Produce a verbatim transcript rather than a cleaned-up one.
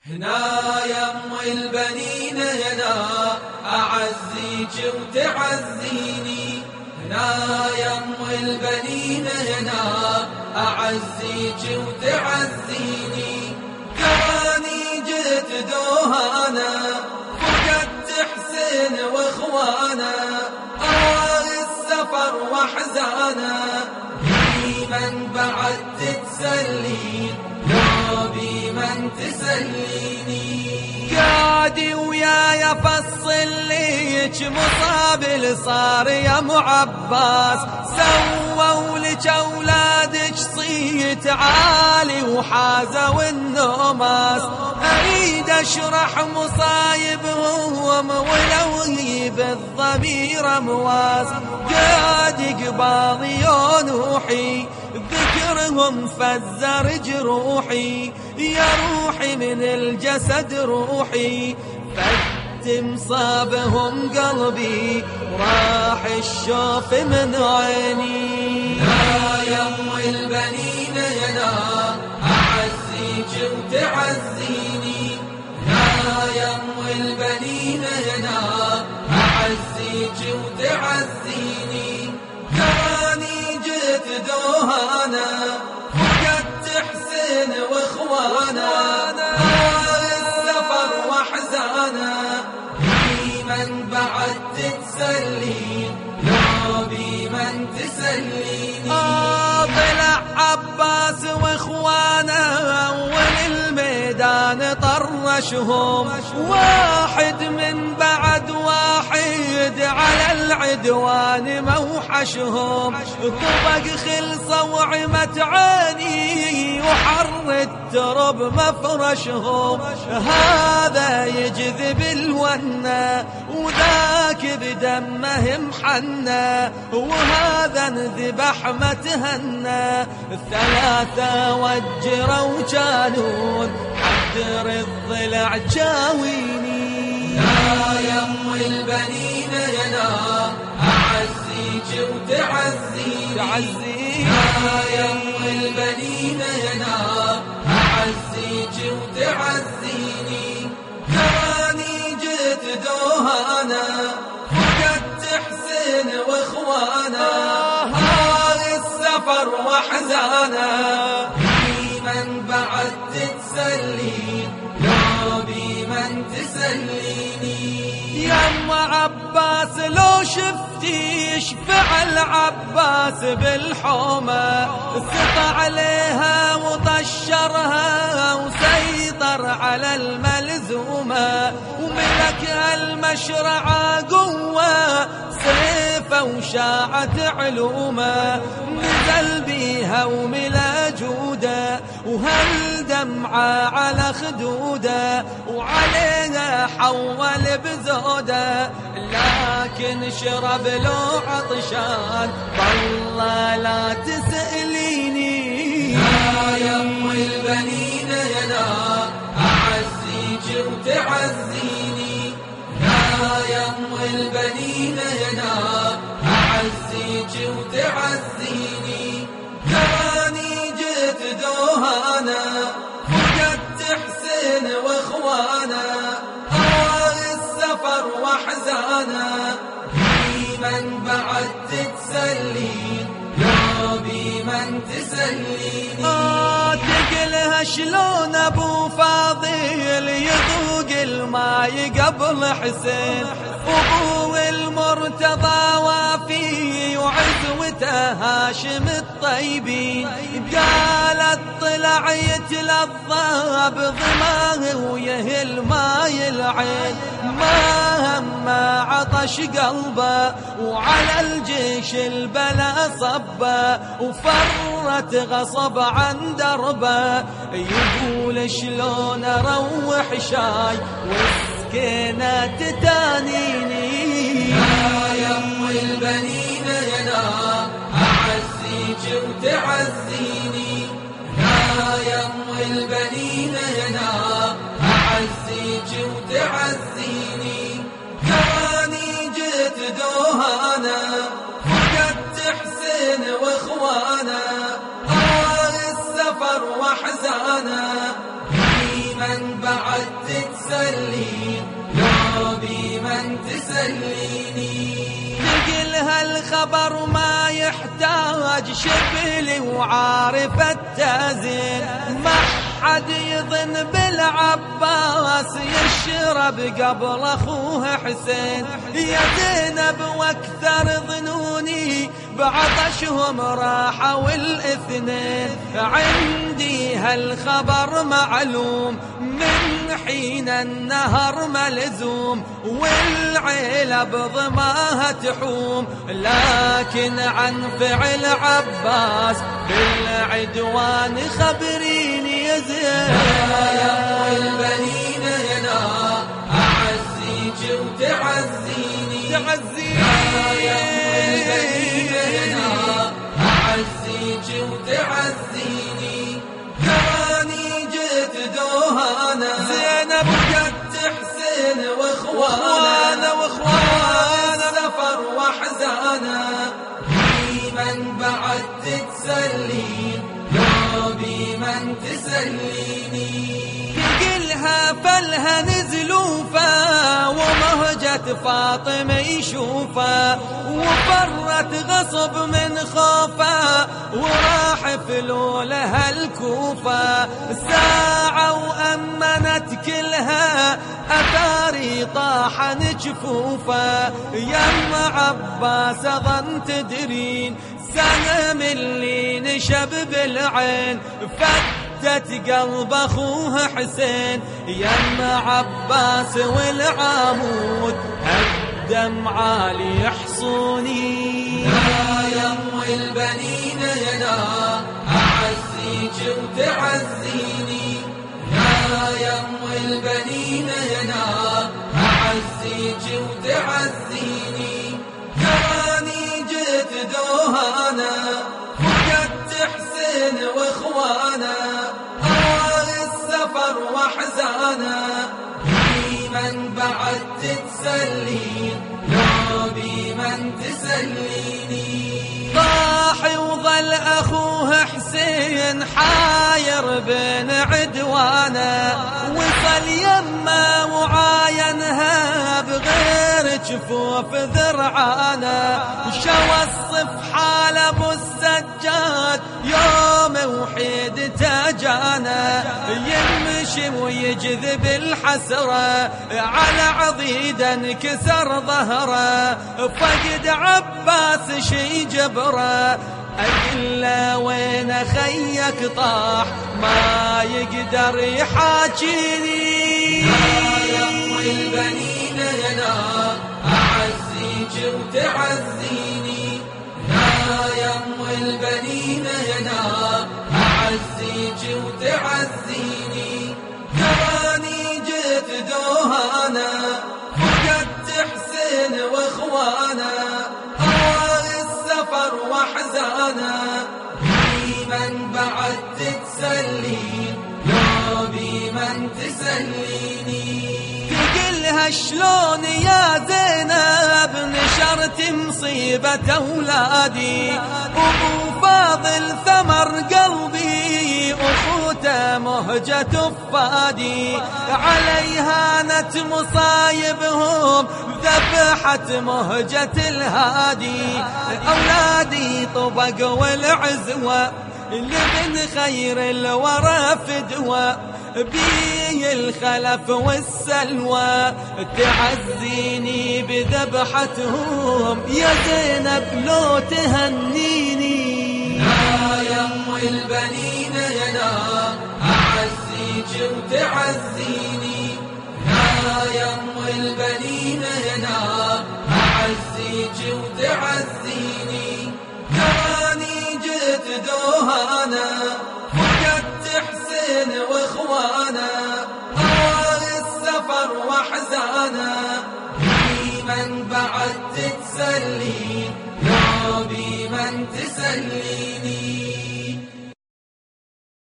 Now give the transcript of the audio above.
هنا يم البنين هنا أعزيك وتعزيني، هنا يم البنين هنا أعزيك وتعزيني. تراني جيت دوهانا فقدت حسين واخوانا، أراغي السفر واحزانا بمن بعد تتسلين، لو بمن تسليني. قادي وياي افصل ليك مصاب صار يا ام عباس، سووا لك اولادك صيت عالي وحازوا النوماس. اريد اشرح مصايبهم ولو هي بالضمير امواس، قادي قباضي ونوحي ذكرهم فزر جروحي، يا روحي من الجسد روحي فت مصابهم قلبي وراح الشوف من عيني. يا يم البنين يا أعزيك وتعزيني، يا يم البنين يا أعزيك وتعزيني. تراني جيت دوهانا فقدت حسين واخوانا، أراغي السفر واحزانا بمن بعد تتسلين، لو بمن تسليني. آه طلع عباس واخوانا وللميدان طرشهم، واحد من بعد واحد على العدوان موحشهم. طبق خلصة وعمت عيني وحر الترب مفرشهم، هذا يجذب الونة وذاك بدمه محنى، وهذا انذبح متهنى. الثلاثة وجروا جانون حدر الضلع جاويني. يا يم البنين يا أعزيك وتعزيني، يا يم البنين يا أعزيك وتعزيني. تراني جيت دوهانا فقدت حسين واخوانا، أراغي السفر واحزانا بمن بعد تتسلين، لو بمن تسليني. يم عباس لو شفتيش فعل عباس بالحومة، سطع عليها وطشرها وسيطر على الملزومة، وملكها المشرعة قوة سيفه وشاعت علومه. نزل بيها وملا جوده وهل دمعة على خدوده، وعليها حول بزوده لكن شرب له عطشان. والله لا تسأليني. يا يم البنين يا أعزيك وتعزيني، يا يم البنين يا أعزيك وتعزيني. تراني جيت دوهانا فقدت حسين واخوانا، أراغي السفر واحزانا بمن بعد تتسلين، لو بمن تسليني. آه تقلها شلون ابو فاضل يذوق الماي قبل حسين، ابو المرتضى وافي وعزوته هاشم الطيبين. قالت طلع يتلظى بضماه ويهل ماي العين، ما هم عطش قلبه وعلى الجيش البلا صبه، وفرت غصب عن دربه. يقول شلون اروح شاي وسكينة تتانيني. يا يم البنين يا أعزيك وتعزيني، يا يم البنين يا أعزيك وتعزيني. تراني جيت دوهانا فقدت حسين واخوانا، أراغي السفر واحزانا من بعد تتسلين لو بي من تسليني. نقلها الخبر ما يحتاج شبل وعارف التازين، ما حد يظن بالعباس يشرب قبل اخوه حسين. يا زينب واكثر ظنوني بعطشهم راحوا الاثنين، عندي هالخبر معلوم من حين النهر ملزوم، والعيلة بضماها تحوم، لكن عن فعل عباس بالعدوان خبريني يا زين. يا أم البنين يا أعزيك وتعزيني تعزيني يا أم البنين يا أعزيك وتعزيني. تراني جيت دوهانا زينب وجدت حسين واخوانا واخوانا سفر واحزانا، بمن بعد تتسلين لو بمن تسليني. قلها فلها نزلوفا ومهجة فاطمة يشوفا، وفرت غصب من خوفا وراح فلو لها الكوفة. ساعة وأمنت كلها أثاري طاحن جفوفا، يم عباس أظن تدرين سهم اللي نشب بالعين، فتت قلب أخوه حسين. يم عباس والعمود الدم عالي يحصوني. يا أم البنين يا أعزيك وتعزيني. يا أم البنين يا أعزيك وتعزيني. تراني جيت دوهانا وجدت حسين واخوانا، أرواح السفر واحزانا، بمن بعد تتسلين لو بمن تسليني. ضاحي وظل أخوه حسين حاير بين عدوانا، وصل يمه وعاينها بغير جفوف ذرعانا. شوى الصف حال ابو السجاد يوم وحيد تاجانا، يمشي ويجذب الحسرة على عضيد انكسر ظهره. فقد عباس شي جبره، أقله وين خيك طاح ما يقدر يحاكيني. يا أم البنين يا أعزيك وتعزيني. يا أم البنين يا أعزيك وتعزيني. تراني جيت دوهانا وجدت حسين واخوانا، أرواح السفر واحزانا، بمن بعد تتسلين لو بمن تسليني. تقلها شلون يا زينب نشرت مصيبة أولادي، أبو فاضل ثمر قلبي أخوته مهجة فادي، عليها نت مصايبهم ذبحت مهجة الهادي. أولادي طبق والعزوة لابن خير الورى فدوى، بيه الخلف والسلوى تعزيني بذبحتهم يا زينب لو تهنيني. يا أم البنين يا أعزيك وتعزيني. يا أم البنين يا أعزيك وتعزيني. تراني جيت دوهانا وجدت حسين واخوانا، أرواح السفر واحزانا، بمن بعد تتسلين لو بمن تسليني.